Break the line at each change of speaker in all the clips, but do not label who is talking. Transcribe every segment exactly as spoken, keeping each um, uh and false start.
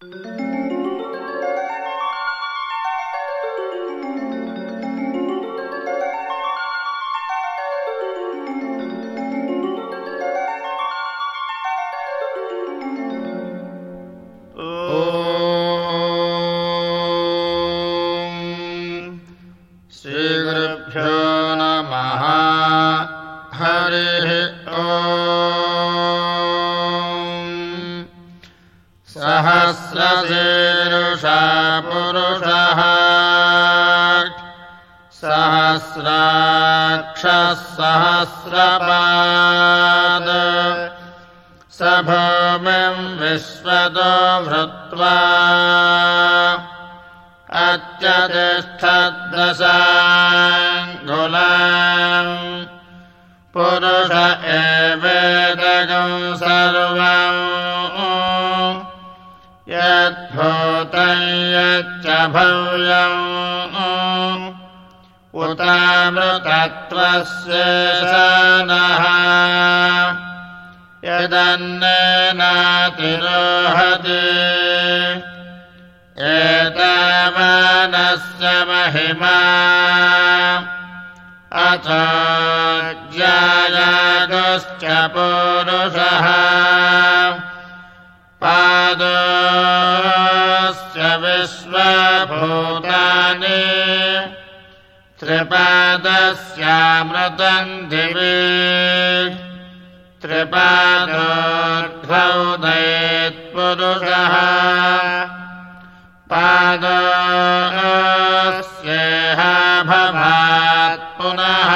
सहस्रशीर्षा पुरुषः सहस्राक्षः सहस्रपाद स भूमिं विश्वतो भृत्वा अत्यतिष्ठद्दशाङ्गुलम् पुरुष एवेदकं सर्वम् यद्भूतं यच्च भव्यम् उतामृतत्वस्येषानः यदन्नेनातिरोहति एतावानस्य महिमा अथो ज्यायागश्च पुरुषः पादोऽस्य विश्वभूतानि त्रिपादस्यामृतं दिवि त्रिपादोर्ध्वोदयेत्पुरुषः पादोऽस्येह भवात् पुनः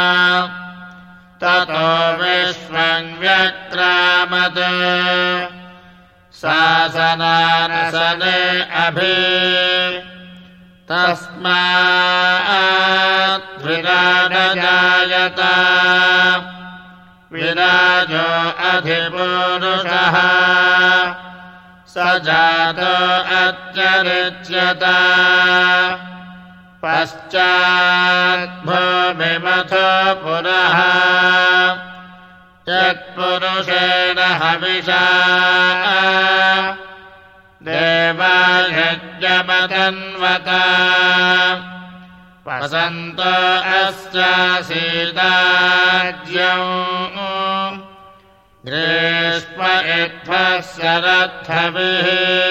ततो विश्वं व्यक्रामत् शासनानसने अभि तस्मात् विराजजायत विराजो अधिपुरुषः स जातो अत्यरिच्यत पश्चाद्भूमिमथो पुरः यत्पुरुषेण हविषा देवायज्ञमतन्वत वसन्तो अस्यासीदाज्यम् ग्रीष्म इत्थः शरद्धभिः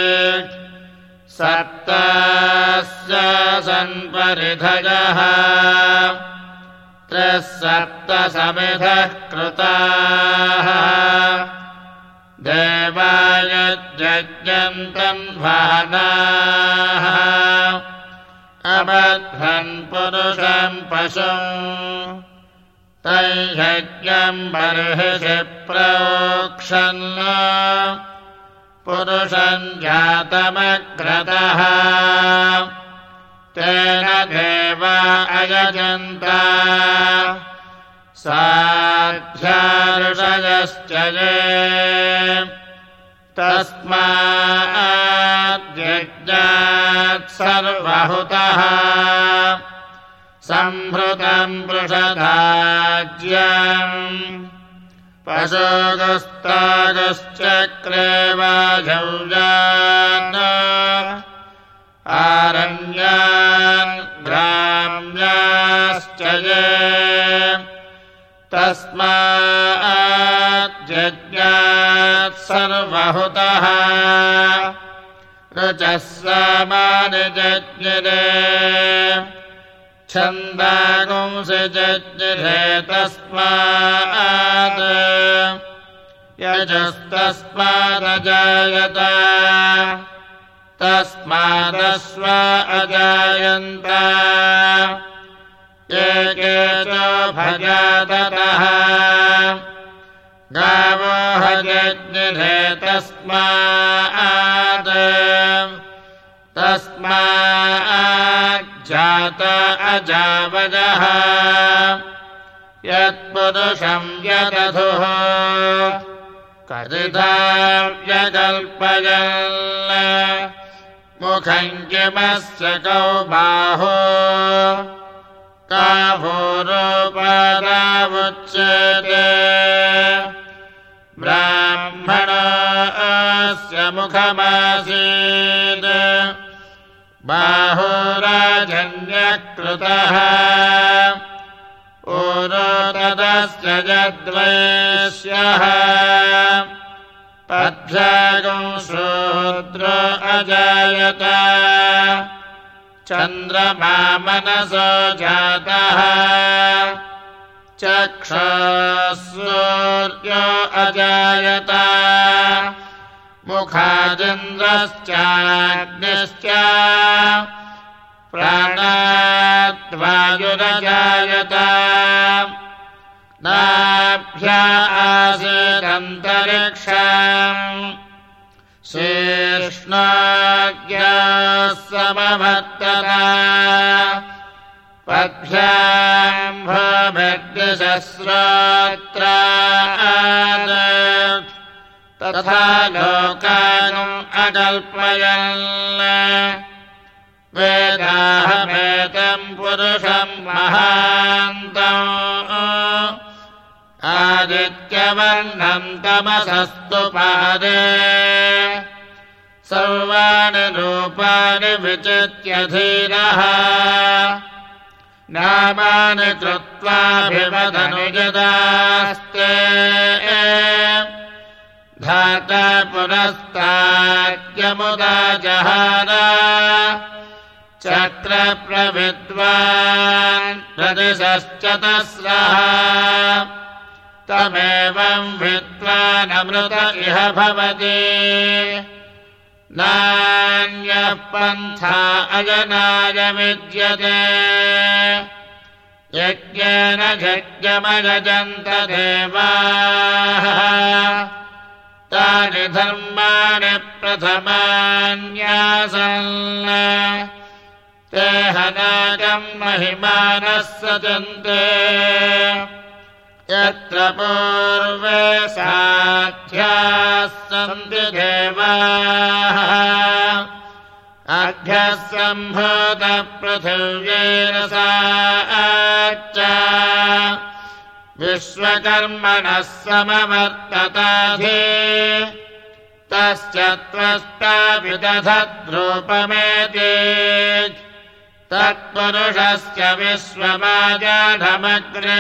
सप्तास्य सन्परिधयः त्रिः सप्तसमिधः कृताः देवायज्ञम् तन्वहनाः अबध्नन् पुरुषम् पशुम् तैयज्ञम् बर्हिषि प्रोक्षन् पुरुषम् जातमग्रतः तेन देवा अयजन्त साध्याऋषयश्च ये तस्माद्यज्ञात् सर्वहुतः सम्भृतम् पृषदाज्यम् पशुगस्तागश्चक्रे वाजौजान् आरण्यान् ग्राम्याश्च ये तस्माद्यज्ञात् सर्वहुतः ऋचः सामानि जज्ञिरे छन्दागुंसि जज्ञिरे तस्मात् यजस्तस्मादजायत तस्मादश्व अजायन्त ये के च भजाततः गावो हजज्ञिरे तस्मात् तस्माज्जात अजावजः यत्पुरुषम् यदधुः कथिता व्यकल्पयन् मुखम् किमस्य कौ बाहो काभूरूपदावुच्यते ब्राह्मणस्य तस्य मुखमासीत् बाहुराजन्यकृतः ऊरोदस्य यद्वैश्यः पद्भ्यागं शूद्रो अजायत चन्द्रमा मनसो जातः चक्षुः सूर्यो अजायत मुखादिन्द्रश्चाग्निश्च प्राणाद्वायुरजायत नाभ्या आसीदन्तरिक्षम् शीर्ष्णाग्र्याः समवर्तत पद्भ्याम् भूमिर्द्विसहस्रोत्रात् तथा लोकान् अकल्पयन् वेदाहमेतम् पुरुषम् महान्तम् आदित्यवर्णम् तमसस्तु पादे सर्वाणि रूपाणि विचित्य धीरः नामानि कृत्वाभिवदनुयदास्ते धाता पुरस्ताद्यमुदा जहार चक्रप्रविद्वान् प्रदिशश्चतस्रः तमेवं विद्वानमृत इह भवति नान्यः पन्था अजनाय विद्यते यज्ञेन यज्ञमयजन्त देवाः तानि धर्माणि प्रथमान्यासन् ते हनागम् महिमानः सजन्ते यत्र पूर्वे साध्याः सन्ति देवाः अभ्यः सम्भूतपृथिव्यैरसाच्च विश्वकर्मणः समवर्तताधि तस्य त्वष्टा विदधद्रूपमेति तत्पुरुषस्य विश्वमाजानमग्रे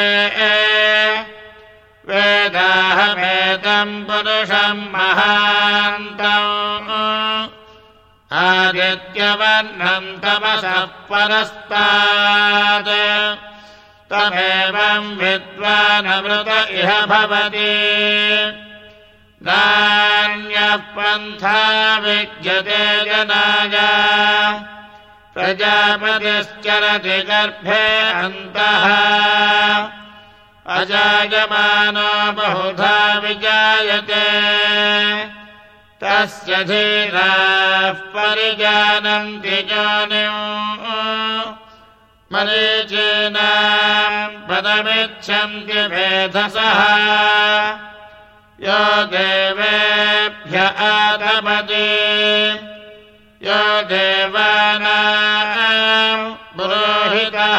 वेदाहमेतम् पुरुषम् महान्तम् आदित्यवर्णम् तमसः परस्तात् तमेवम् विद्वानमृत इह भवति नान्यः पन्था विद्यते जनाय प्रजापतिश्चरति गर्भे अन्तः अजायमानो बहुधा विजायते तस्य धीराः परिजानन्ति योनिम् मरीचीनाम् पदमिच्छन्ति मेधसः यो देवेभ्य आतपति यो देवानाम् पुरोहितः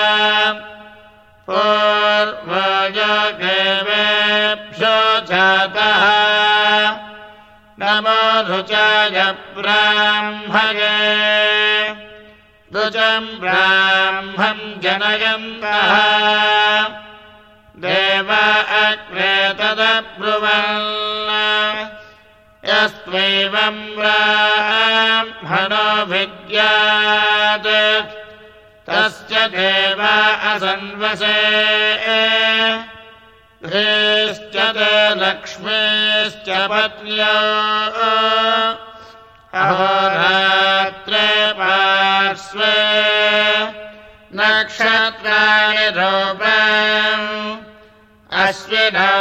पूर्वो यो देवेभ्यो जातः नमो रुचाय ब्राह्मणे रुचम् ब्राह्मम् जनयन्तः देव अग्रे तदब्रुवन् यस्त्वैवम् ब्राह्मणो विद्यात् तस्य देव असन्वसे ह्रीश्च ते लक्ष्मीश्च पत्न्यो अहोरात्रे पार्श्वे नक्षत्राणि रूपम् अश्विनौ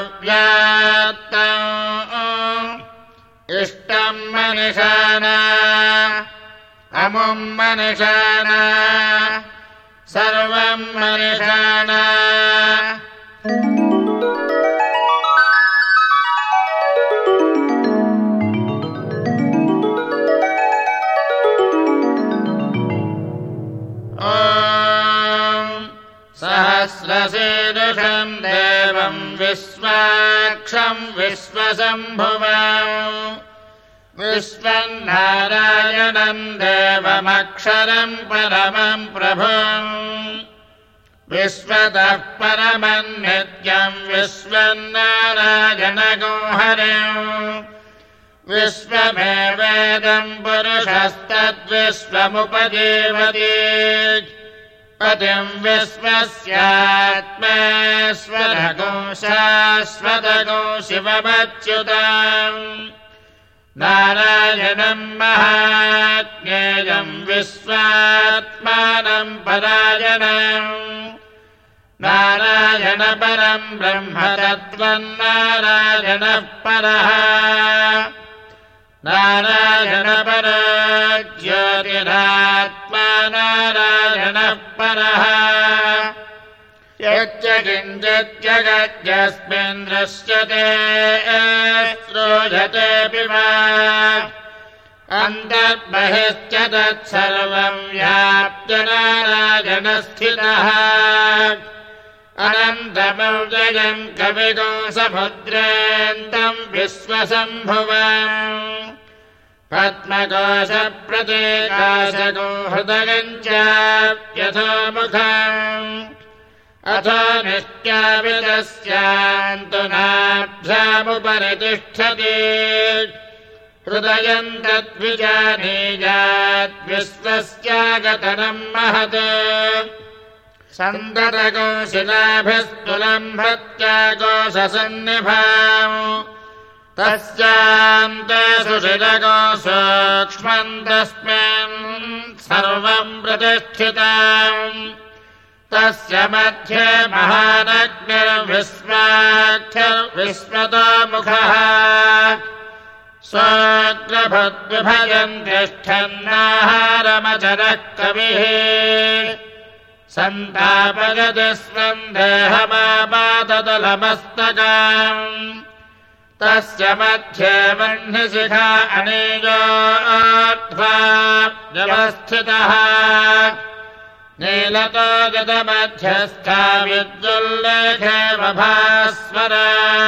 व्यात्तम् इष्टम् मनिषाना अमुम् मनिषाना सर्वम् मनिषाना सहस्रशीर्षम् देवम् विश्वाक्षम् मोक्षम् विश्वशम्भुवम् विश्वम् नारायणम् देवमक्षरम् परमम् प्रभुम् विश्वतः परमम् नित्यम् विश्वम् नारायणगो हरिम् विश्वमेवेदम् पुरुषस्तद्विश्वमुपजीवति पतिम् विश्वस्यात्मेश्वरगो शाश्वतगो शिवमच्युतम् नारायणम् महाज्ञेयम् विश्वात्मानम् परायणम् नारायणपरम् ब्रह्मतत्त्वम् नारायणः परः नारायणपरो ज्योतिरात्मा नारायणः परः यच्च किञ्चित् जगद्यस्मिन् दृश्यते श्रूयतेऽपि वा अन्तर्बहिश्च तत्सर्वम् व्याप्य नारायणस्थितः अनन्तमव्ययम् कविगो समुद्रेऽन्तम् विश्वशम्भुवम् पद्मकोशप्रतीकाशगो हृदयम् चाप्यथोमुखम् अथो नित्यावितस्यान्तु नाभ्यामुपरि तिष्ठति हृदयम् तद्विजानीयात् विश्वस्यागतनम् महत् सन्ततकोशिलाभिस्तुलम्भत्याकोशसन्निभाम् तस्यान्ते सुशिलको सूक्ष्मम् तस्मिन् सर्वम् प्रतिष्ठितम् तस्य मध्ये महानग्निर्विश्वाख्यर्विश्वतो मुखः स्वग्रभद्विभजन् तिष्ठन्नाहारमचरः कविः सन्तापयति स्वम् देहमापाततलमस्तकाम् तस्य मध्ये वह्निशिखा अनीयोऽध्वा व्यवस्थितः नीलतो गतमध्यस्था विद्युल्लेखेव भास्वरा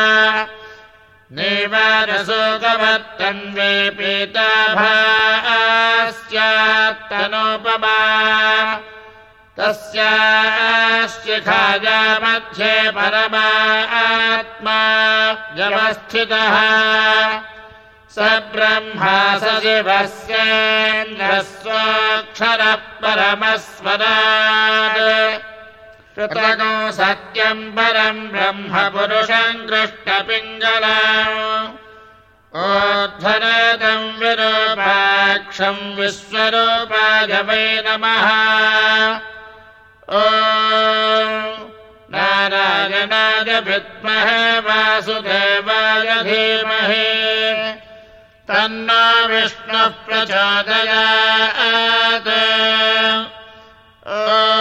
नीवारशोकवर्तन्वे पीताभास्यात्तनोपमा तस्याशिखाया मध्ये परमात्मा व्यवस्थितः स ब्रह्मा स शिवस्येन्द्रः स्वोऽक्षरः परमस्वराट् कृतगो सत्यम् परम् ब्रह्म पुरुषम् कृष्णपिङ्गलम् ऊर्ध्वरेतम् विरूपाक्षम् विश्वरूपाय वै नमः ॐ नारायणाय विद्महे वासुदेवाय धीमहि तन्नो विष्णुः प्रचोदयात् ॐ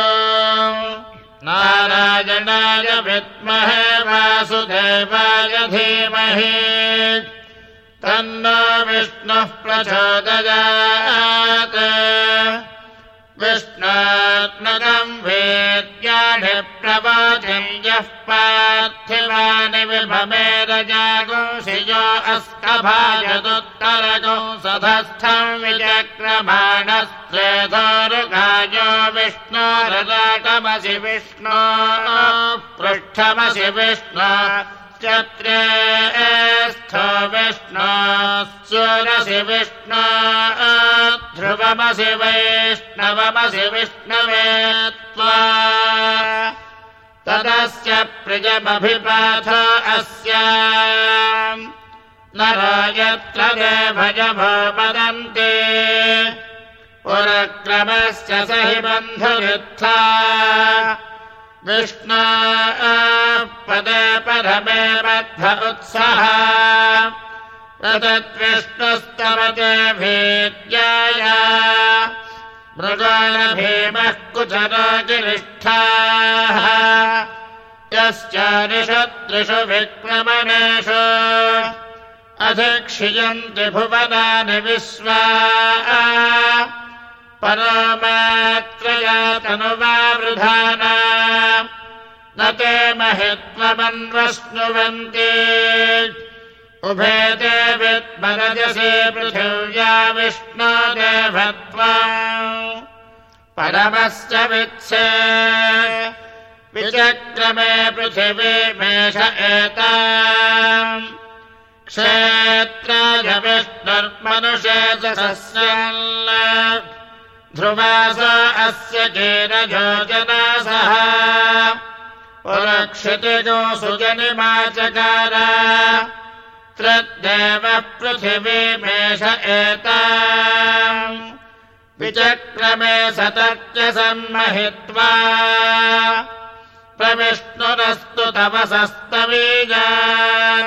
नारायणाय विद्महे वासुदेवाय धीमहि तन्नो विष्णुः प्रचोदयात् विष्णात्मकम् वेद्यानि प्रवोचन् यः पार्थिवानि विभमेरजागुंसि यो अस्कभाजदुत्तरगो सधस्थम् विचक्रमाणस्त्रेधोरुगायो विष्णोरजाटमसि विष्णो पृष्ठमसि विष्णो चत्रेस्थो विष्णो सूरसि विष्णो ध्रुवमसि वैष्णवमसि विष्णवे त्वा तदस्य प्रियमभिपाथो अस्याम् नरो यत्र देभजभो वदन्ति पुरक्रमस्य स हि बन्धुरित्था विष्णो पदे परमे बद्ध उत्सः तद्विष्णुस्तवते भीत्याय मृगोणभीमः कुचरो गिरिष्ठाः यश्चारिषु त्रिषु विक्रमणेषु अधिक्षियन्ति भुवनानि विश्वा परोमात्रया तनुवावृधाना न ते महित्वमन्वश्नुवन्ति उभे ते विद्मरजसे पृथिव्या विष्णोदेवत्वा परमस्य वित्से विचक्रमे पृथिवीमेष एताम् क्षेत्राय विष्णुर्मनुषे च सस्यन् ध्रुवास अस्य कीरयोजनासः पुरक्षितिजो सुजनिमा चकार त्रिदेवः पृथिवीमेष एताम् विचक्रमे सतर्क्य सम्महित्वा प्रविष्णुरस्तु तपसस्तवीजान्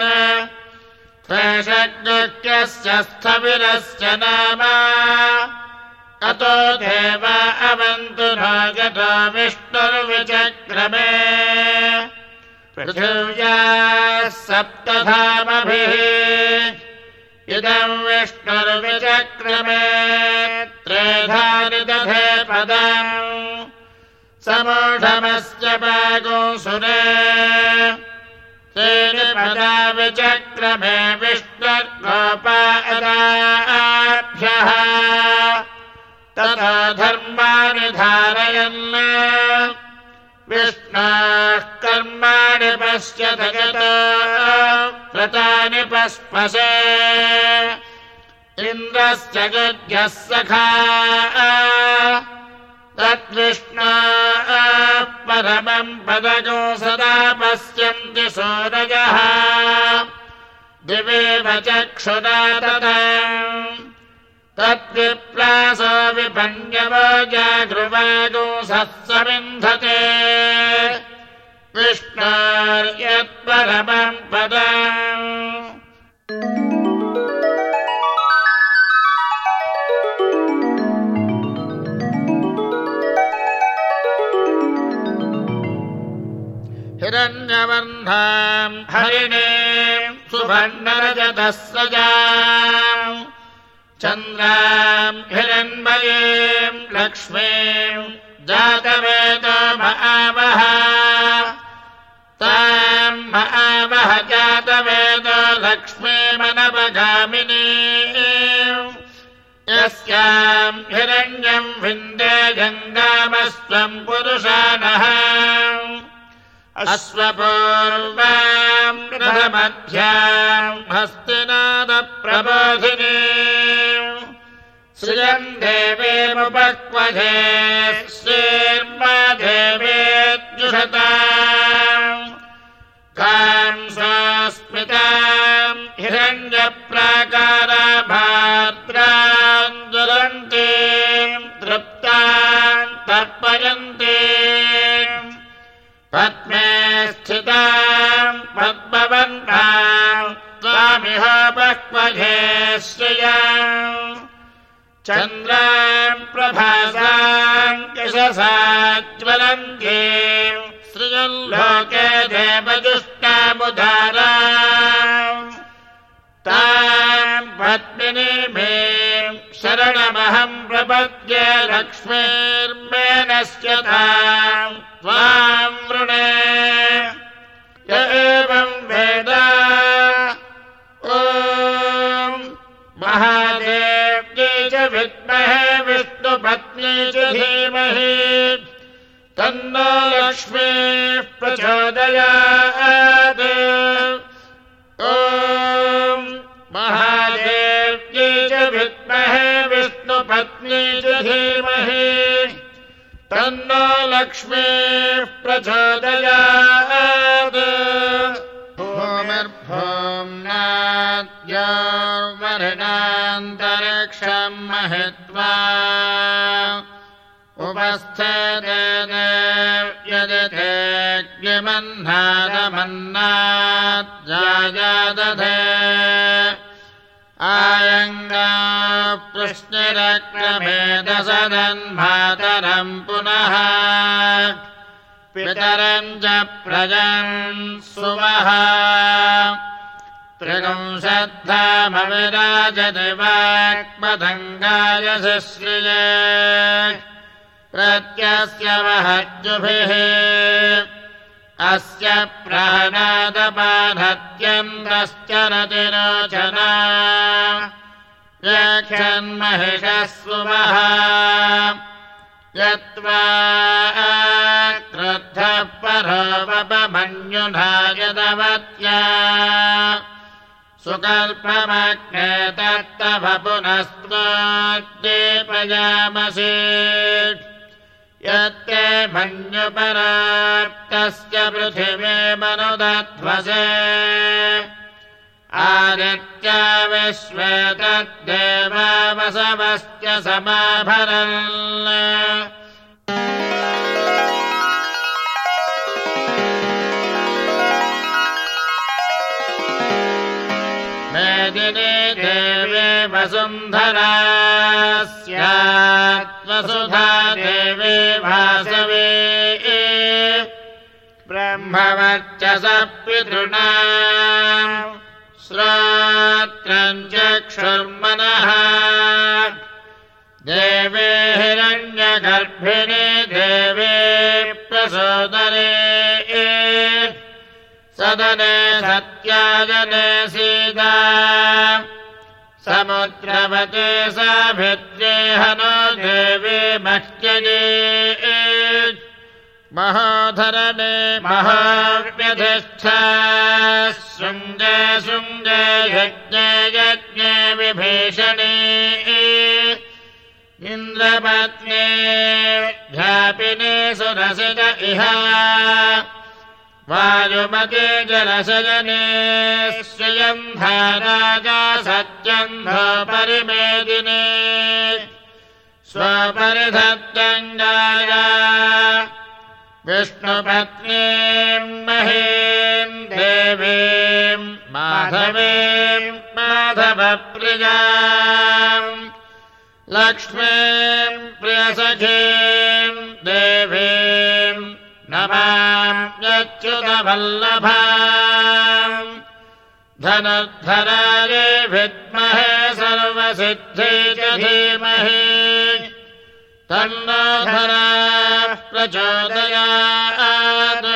त्रेषज्ञस्य स्थविरस्य नाम अतो देवा अवन्तु नागतो विष्णुर्विचक्रमे पृथिव्याः सप्तधामभिः इदम् विष्णुर्विचक्रमे त्रेधानि दधे पदम् समूढमस्य पागुंसुरे त्रीणि पदा विचक्रमे विष्णुर्गोपादाभ्यः तथा धर्माणि धारयन् विष्णोः कर्माणि पश्यत यतो व्रतानि पस्पशे इन्द्रस्य यज्ञः सखा तद्विष्णोः परमम् पदगो सदा पश्यन्ति सूरजः दिवेव चक्षुरा तथा तद्विप्रासो विपन्यवो जागृवागुंसः विन्धते विष्णोर्यत्परमम् पदम् हिरण्यवर्णाम् हरिणीम् सुवर्णरजतस्रजाम् चन्द्राम् हिरण्मयीम् लक्ष्मीम् जातवेदो महावः ताम् महावः जातवेदो लक्ष्मीमनवगामिनीम् यस्याम् हिरण्यम् विन्दे जङ्गामस्त्वम् पुरुषानः अश्वपूर्वाम् रथमध्याम् हस्तिनादप्रबोधिनीम् श्रियम् देवीमुपक्वजे श्रीर्मा देवेद्युषताम् काम् स्वस्मिताम् हिरण्यप्राकाराभाद्राम् ज्वलन्तीम् तृप्ताम् तर्पयन्तीम् पद्मे स्थिताम् पद्मवर्णाम् त्वामिहोपक्वजे श्रियाम् चन्द्राम् प्रभासाम् यशसा ज्वलन्तीम् श्रियम् लोके देवजुष्टामुदाराम् ताम् पद्मिनीमीम् शरणमहम् प्रपद्ये लक्ष्मीर्मेनश्यताम् त्वाम् वृणे य एवम् वेद ॐ महादेव्यै च विद्महे विष्णुपत्नी च धीमहि तन्नो लक्ष्मीः प्रचोदयात् ॐ महादेव्यै च विद्महे विष्णुपत्नी च धीमहि तन्नो लक्ष्मीः प्रचोदयात् भूमिर्भूम्नाद्योर्वरुणान्तरिक्षम् महित्वा उपस्थेते देव्यदेग्निमह्नादमन्नाद्यायादधे आयङ्गा पृश्निरक्रमेदसदन्मातरम् पुनः पितरम् च प्रजन् सुवः त्रिगुंशद्धामविराजति वाक्पतङ्गाय शिश्रिये प्रत्यस्य वहज्जुभिः अस्य प्राणादपानत्यन्द्रश्च रतिरोचना यक्षन्महिषः सुमः यत्त्वा क्रुद्धः परोपमन्युना यदवत्या सुकल्पमग्ने तत्तव पुनस्त्वद्दीपयामसि यत्ते मन्युपराप्तस्य पृथिवी मनुदध्वसे आदित्या विश्वे तद्देवा वसवस्य समाभरन् मेदिनी देवी वसुन्धरा स्यात् वसुधा देवी वासवी ब्रह्मवर्चसः पितॄणाम् श्रोत्रम् चक्षुर्मनः देवे हिरण्यगर्भिणी देवे प्रसोदरे सदने सत्याजने सीता समुद्रवते साभिद्रे हनो देवी मह्यजे महोधरणे महोव्यधिष्ठा शृङ्गे शृङ्गे यज्ञे यज्ञे विभीषणे इन्द्रपत्नी व्यापिने सुरसित इह वायुमते जलसजने श्रियन्धा राजा सत्यन्धो परिमेदिने स्वपरिधत्तङ्गाय विष्णुपत्नीम् महीम् देवीम् माधवीम् माधवप्रियाम् लक्ष्मीम् प्रियसखीम् देवीम् नमाम्यच्युतवल्लभाम् धनुर्धराय विद्महे सर्वसिद्धि च धीमहि तन्नो धराः प्रचोदयात्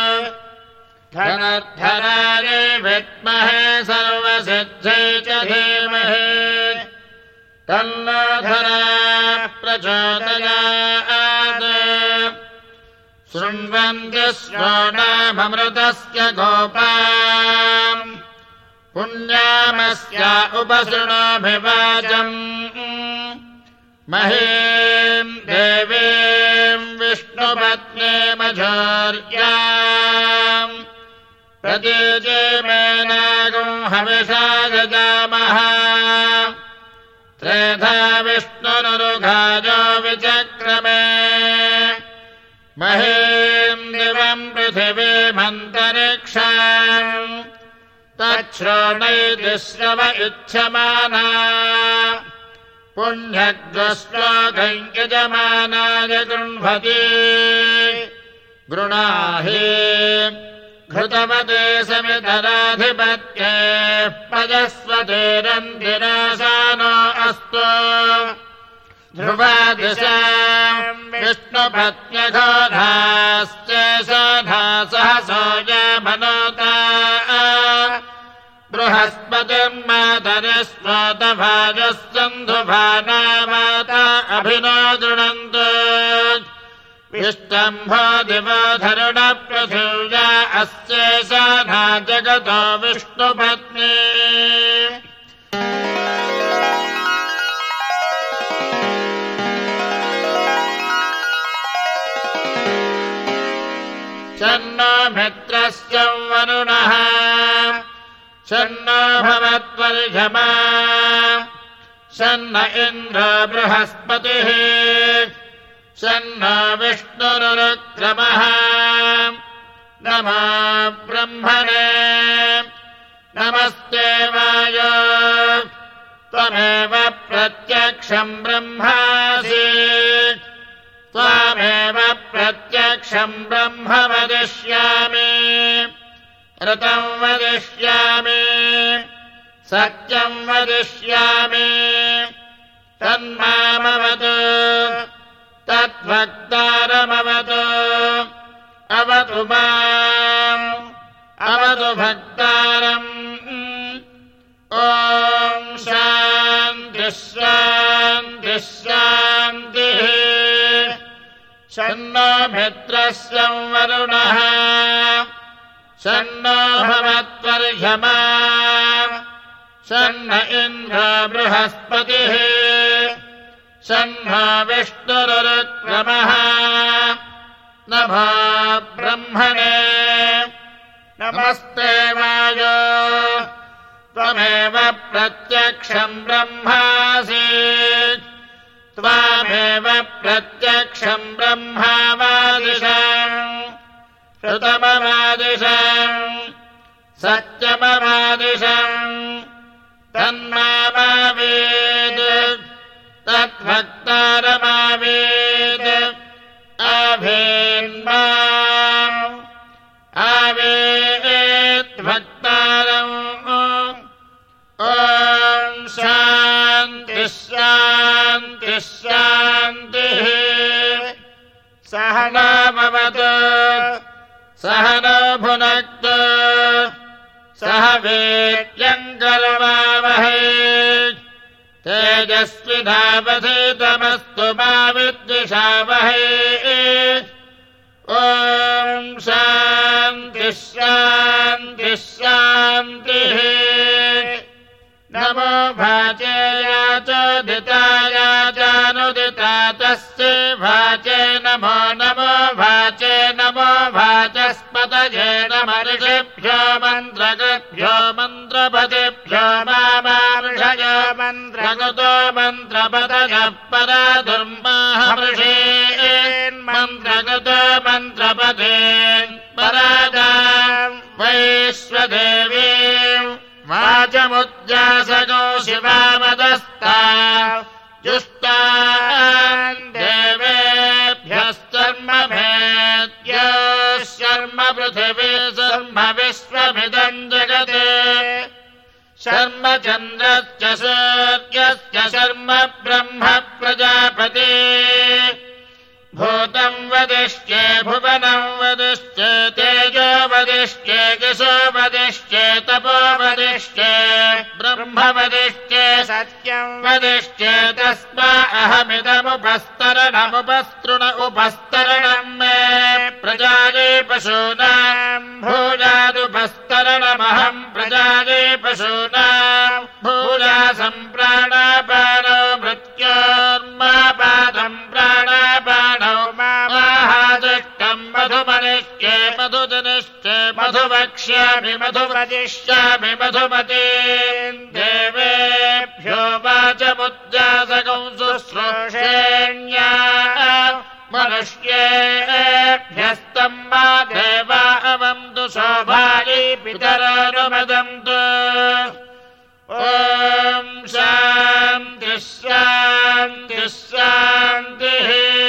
धनुर्धराय विद्महे सर्वसिद्धि च धीमहि तन्नो धराः प्रचोदयात् शृण्वन्ति श्रोणाममृतस्य गोपाम् पुण्यामस्य उपसृणोभिवाचम् महीम् देवीम् विष्णुपत्नीमझोर्याम् प्रतीचेमेनागुम् हविषा यजामः त्रेधा विष्णुरुघाजो विचक्रमे महीम् दिवम् पृथिवीमन्तरिक्षाम् तच्छ्रोणैतिश्रव इच्छमाना पुण्यग्रश्लोकम् यजमानाय गृह्णति गृणाहि घृतवते समितराधिपत्ये पजस्वतेरन्दिरासानो अस्तु ध्रुवादिशाम् विष्णुपत्न्यघोधाश्चेषधा सहसोऽयमनोता बृहस्पतिर्मातरिस्वतभाजस्सन्धुभाना माता अभिनो गृणन्तु विष्टम्भो दिवो धरुणपृथिव्या अस्येषाधा जगतो विष्णुपत्नी शन्नो मित्रस्य वरुणः शन्नो भवत्वर्षमा शन्न इन्द्रो बृहस्पतिः शन्नो विष्णुरुक्रमः नमो ब्रह्मणे नमस्ते वायो त्वमेव प्रत्यक्षम् ब्रह्मासि त्वामेव प्रत्यक्षम् ब्रह्म वदिष्यामि ऋतम् वदिष्यामि सत्यम् वदिष्यामि तन्मामवतु तद्वक्तारमवतु अवतु माम् भवतु भक्तारम् ॐ शान्तिः शान्तिः शान्तिः शन्नो मित्रः संवरुणः शन्नो भवत्वर्यमा शन्न इन्द्रो बृहस्पतिः शन्नो विष्णुरुक्रमः नमो ब्रह्मणे नमस्ते वायो त्वमेव प्रत्यक्षम् ब्रह्मासि त्वामेव प्रत्यक्षम् ब्रह्मावादिशम् श्रुतमवादिशम् सत्यमवादिशम् तन्मावेद तद्भक्तारमावेद आवेन्मा आवेद्भक्तारम् ॐ शान्तिः शान्तिः शान्तिः सहना भवतु सहनो भुनक्तु सह वीर्यम् करवावहै तेजस्विनावधीतमस्तु मा विद्विषावहै ॐ शान्तिः शान्तिः शान्तिः नमो भाचेया चोदिताया चानुदिता तस्यै भाचे नमो नमो भाचे नमो भाचस्पतये नमः ऋषिभ्यो मन्त्रगद्भ्यो मन्त्रपतिभ्यो मामार्षयो मन्त्रगतो मन्त्रपतयः पराधुर्माहमृषेन्मन्त्रगतो मन्त्रपतेन् परादा वैश्वदेवी वाचमुद्यासगो शिवामदस्ता जुष्टान् देवेभ्यश्चर्मभेद्यो शर्म पृथिवी शर्म विश्वमिदम् जगते शर्म चन्द्रश्च सूर्यश्च शर्म ब्रह्म प्रजापति भूतम् वदिष्ये भुवनम् वदिष्ये तेजो वदिष्ये यशो वदिष्ये तपो वदिष्ये ब्रह्म वदिष्ये सत्यम् वदिष्ये तस्मा अहमिदमुपस्तरणमुपस्तृण उपस्तरणम् मे प्रजाये पशूनाम् भूयादुपस्तरणमहम् प्रजाये पशूनाम् भूयासम् प्राणापानो मृत्योर्मापादम् प्राणापानो माहादिष्टम् मधुमनिष्ये मधुजनिष्ये मधुवक्ष्यामि मधुवदिष्यामि मधुमतीम् देवेभ्यो वाचमुद्यासकं शुश्रूषेण्या मनुष्येभ्यस्तम् मा देवा अवन्तु शोभायै पितरानुमदन्तु ॐ शान्तिः शान्तिः शान्तिः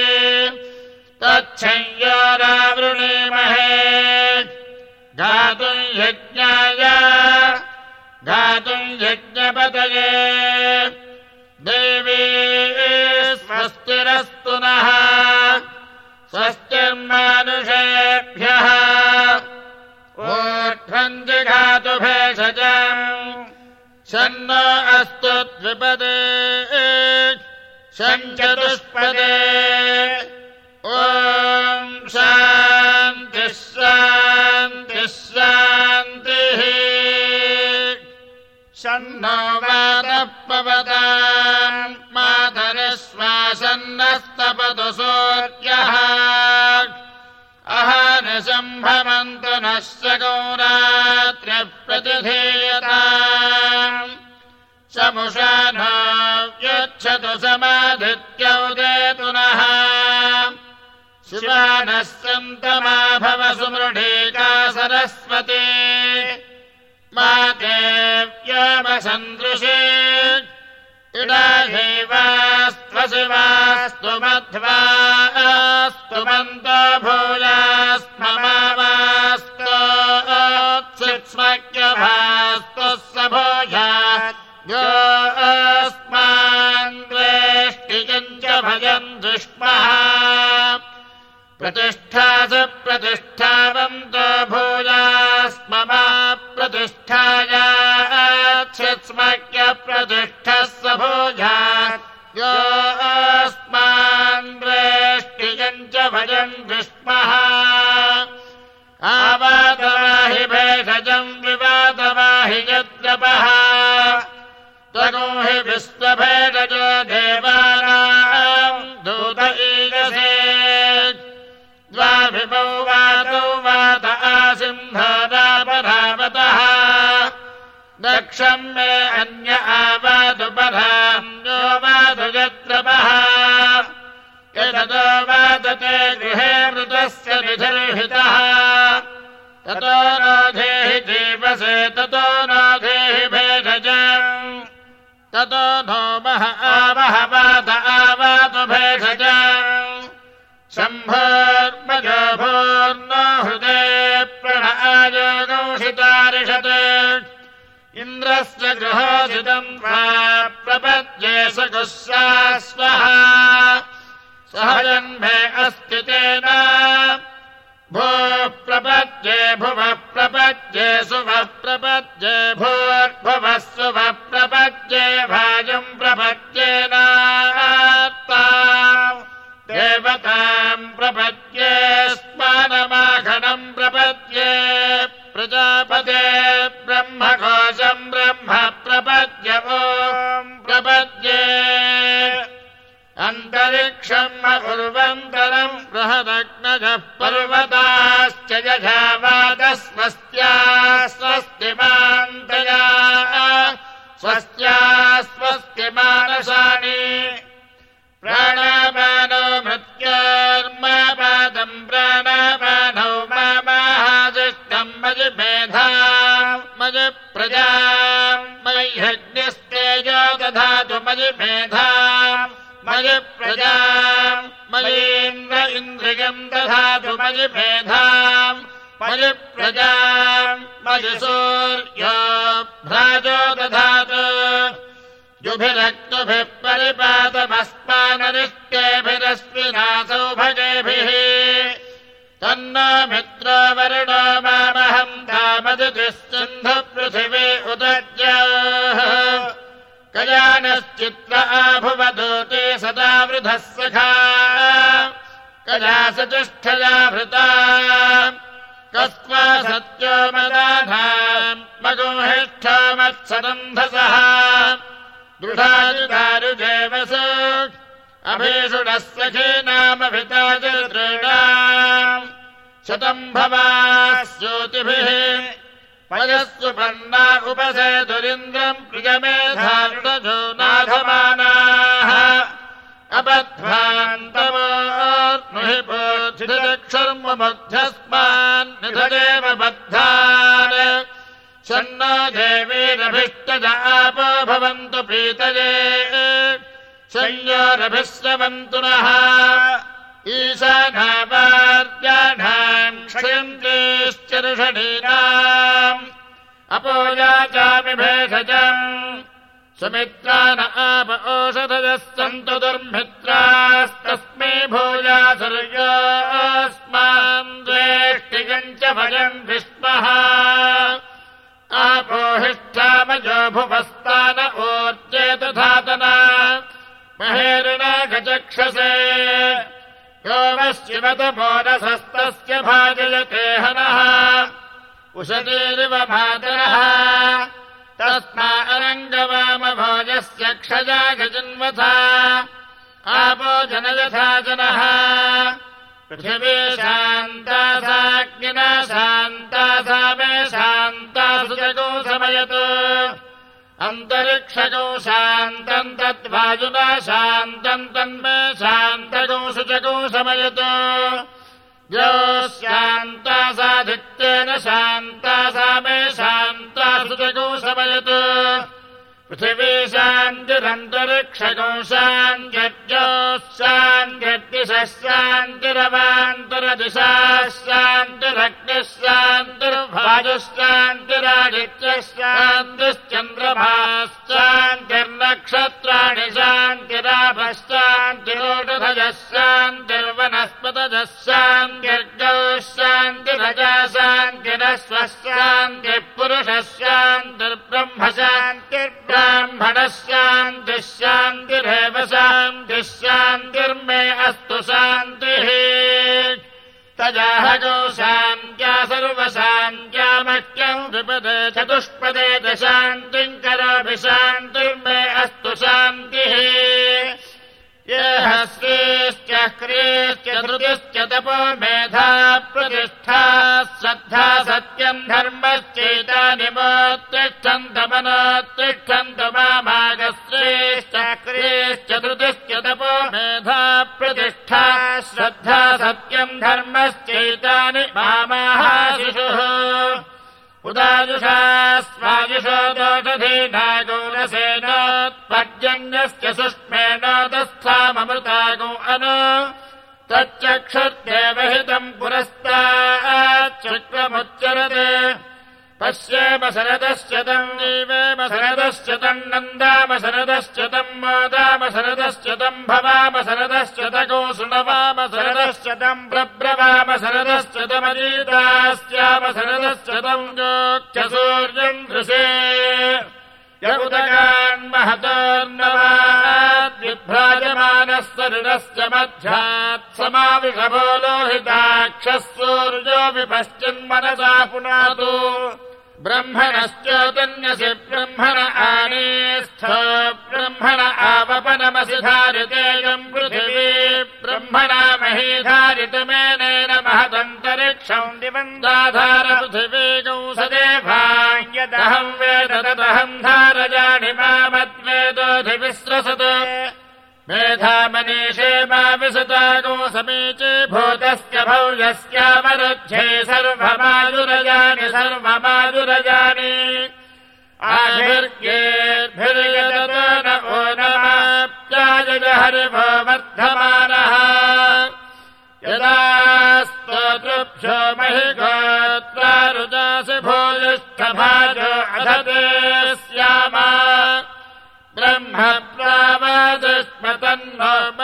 तच्छंयोरावृणीमहे गातुम् यज्ञाय गातुम् यज्ञपतये देवी स्वस्तिरस्तु नः स्वस्तिर्मानुषेभ्यः ऊर्ध्वम् जिघातु भेषजम् शन्नो अस्तु द्विपदे शञ्चतुष्पदे ॐ शान्तिः शान्तिः शान्तिः शन्नो वातः पवताम् मातरिश्वासन्नस्तपतु सूर्यः अहनिशम्भवन्तु नः शगौरात्र्यः प्रतिधीयताम् समुषा नो यच्छतु समाधित्यौ देतु नः शिवानः सन्तमा भव सुमृढीका सरस्वती मातेव्योमसन्दृशे इडाहेवास्त्वशिवास्तु मध्वास्तु मन्तो भूयास्ममावास्तोत्सिक्ष्मज्ञभास्तु स भूयात् योऽस्मान् द्वेष्टियम् च भयम् दुष्मः प्रतिष्ठासु प्रतिष्ठावन्तो भूयास्ममा प्रतिष्ठायाच्छित्स्मक्य प्रतिष्ठः स भूयात् योऽस्मान् वेष्टियम् च भजन् विष्मः आवादवाहि भेषजम् विवादवाहि यद्रपः त्वगो हि विश्वभेषजो देवानाम् दूत ईयसे द्वाभिमौ वातौ वात आसिंहरापरावतः दक्षम् मे अन्य आवादुपराम्यो वातु यद्रपः यदतो वादते गृहे मृतस्य निधिर्हितः ततो नो धेहि जीवसे ततो नो धेहि भेषजम् ततो नो मह आवह वात आवातु भेषजम् शम्भोर्मजो भूर्नो हृदे प्रण आयोगौषितारिषत् इन्द्रस्य गृहोषितम् वा प्रपद्ये स गुस्सास्वः सह जन्मे अस्ति तेन भूः प्रपद्ये भुवः प्रपद्ये सुवः प्रपद्ये भूर्भुवः सुवः प्रपद्ये भाजम् प्रपद्येनात्ताम् देवताम् प्रपद्ये स्मानमाघनम् प्रपद्ये प्रजापते ब्रह्मकोशम् ब्रह्म प्रपद्य ओम् प्रपद्ये अन्तरिक्षम् अकुर्वन्तरम् बृहदग्नजः पर्वताश्च यजावादः स्वस्त्या स्वस्तिमान्तया स्वस्त्या स्वस्तिमानसानि प्राणापानो मृत्योर्मापादम् प्राणापानौ मामाहाजिष्टम् मयि मेधाम् मयि प्रजाम् मयि यज्ञस्तेजो दधातु मयि मेधाम् मयि प्रजाम् मयीन्द्र इन्द्रियम् दधातु मयि मेधाम् मयि प्रजाम् मयि सूर्यो भ्राजो दधातु युभिरक्तुभिः परिपातमस्मानरिष्टेभिरश्विना सौभगेभिः तन्नो मित्रो वरुणो मामहम् तामदितिः सिन्धुपृथिवी उदज्योः कयानश्चित्र आभुवदूते सदा वृधः सखा कया सतिष्ठया भृता कस्त्वा सत्यो मदाधाम् मगोहिष्ठो मत्सदन्धसः दृढाजुदारुजेवसु अभीषुणः सखीनामभिता चतॄणाम् शतम् भवास्योतिभिः पयस्सु पन्ना उपसेतुरिन्द्रम् प्रियमेधारुणजो नाथमानाः अबध्वान्तमोर्नुहि पोर्थिदक्षर्ममुग्धस्मान् निधजेव बद्धान् शन्नो देवीरभिष्टज आपो भवन्तु पीतये संयोरभिश्रवन्तु नः ईशानावार्याणाम् क्षयन्तीश्चरुषणीनाम् अपोयाचामि भेषजम् सुमित्रान आप ओषधयः सन्तु दुर्मित्रास्तस्मै भूयासुर्योऽस्मान् द्वेष्टियम् च भजन् विष्मः आपोहिष्ठामजो भुवस्तान ऊर्जेत धातना महेरिणा गचक्षसे योमशिवत मोरसस्तस्य भाजयते हनः उशतीरिव मातरः तस्मा अरङ्गवामभोजस्य क्षया गजन्वथा आपो जनयथा जनः पृथिवी शान्ता साग्निना शान्ता सा मे शान्ता सुजगो समयत् अन्तरिक्षगो शान्तम् तद्वायुना शान्तम् तन्मे शान्तगो शुचगो समयत् यो शान्ता साधित्येन शान्ता सा मे शान्ता सुजगो समयत् पृथिवी शान्तिरन्तरिक्षगो शान्त्यर्जोः शान्त्यर्दिशः शान्तिरवान्तरदिशाः शान्तिरग्निः शान्तिर्वायुः शान्तिरादित्यः शान्तिश्चन्द्रमाः शान्तिर्नक्षत्राणि शान्तिराभः शान्तिरोषधयः शान्तिर्वनस्पतयः शान्तिर्गौः शान्तिरजा शान्तिरश्वः शान्तिः पुरुषः शान्तिः शान्तिरेव शान्तिः शान्तिर्मे अस्तु शान्तिः तजाहगो शान्त्या सर्वशान्त्यामह्यम् द्विपदे चतुष्पदे च शान्तिम् करोमि शान्तिर्मे अस्तु शान्तिः ये हस्तेश्च क्रियश्च धृतिश्च तपो मेधा प्रतिष्ठा श्रद्धा सत्यम् धर्मश्चैतानि मोत्तिष्ठन्त मनोत्तिष्ठन्त मामागश्रेश्च क्रियश्च धृतिश्च तपो मेधा प्रतिष्ठा श्रद्धा सत्यम् धर्मश्चैतानि मामाहाशिषुः उदायुषा स्वायुषो दोषधीना गौरसेनोत्पर्जन्यस्य सुष्मेण तस्थाममृतागो अनु तच्चक्षुर्देवहितम् पुरस्ताच्चक्रमुच्चरते पश्येम शरदश्च तम् जीवेम शरदश्च तम् नन्दाम शरदश्च तम् मोदाम शरदश्च तम् भवाम शरदश्च तगो शृणवाम शरदश्च तम् प्रब्रवाम शरदश्च तमजीतास्याम शरदश्च तम् योक्ष्य सूर्यम् दृशे यगुदगान्महतोर्नवात् विभ्राजमानः सरिणश्च मध्यात् समाविषभो लोहिताक्षः सूर्यो विपश्चिन्मनसा पुनातु ब्रह्मणश्चोदन्यसि ब्रह्मण आनेस्थो ब्रह्मण आवपनमसि धारितेयम् पृथिवी ब्रह्मणा मही धारितमेनेन महदन्तरिक्षम् दिवम् दाधार पृथिवी गौसदेभाम् यदहम् वेद तदहम् धारयाणि मामद्वेदोऽधिविस्रसत् मेधामनीषे मा विसता गो समीचे भूतस्य भव्यस्यावरुध्ये सर्वमायुरजानि सर्वमायुरजानि आभिर्गेर्भिर्यदतो न ओ नमाप्यायज हरिभो वर्धमानः यदा स्तोतृभ्यो महि गोत्रा रुजासि भूयिष्ठभाजो अधते स्याम ब्रह्म प्रावादिष्मतन्नो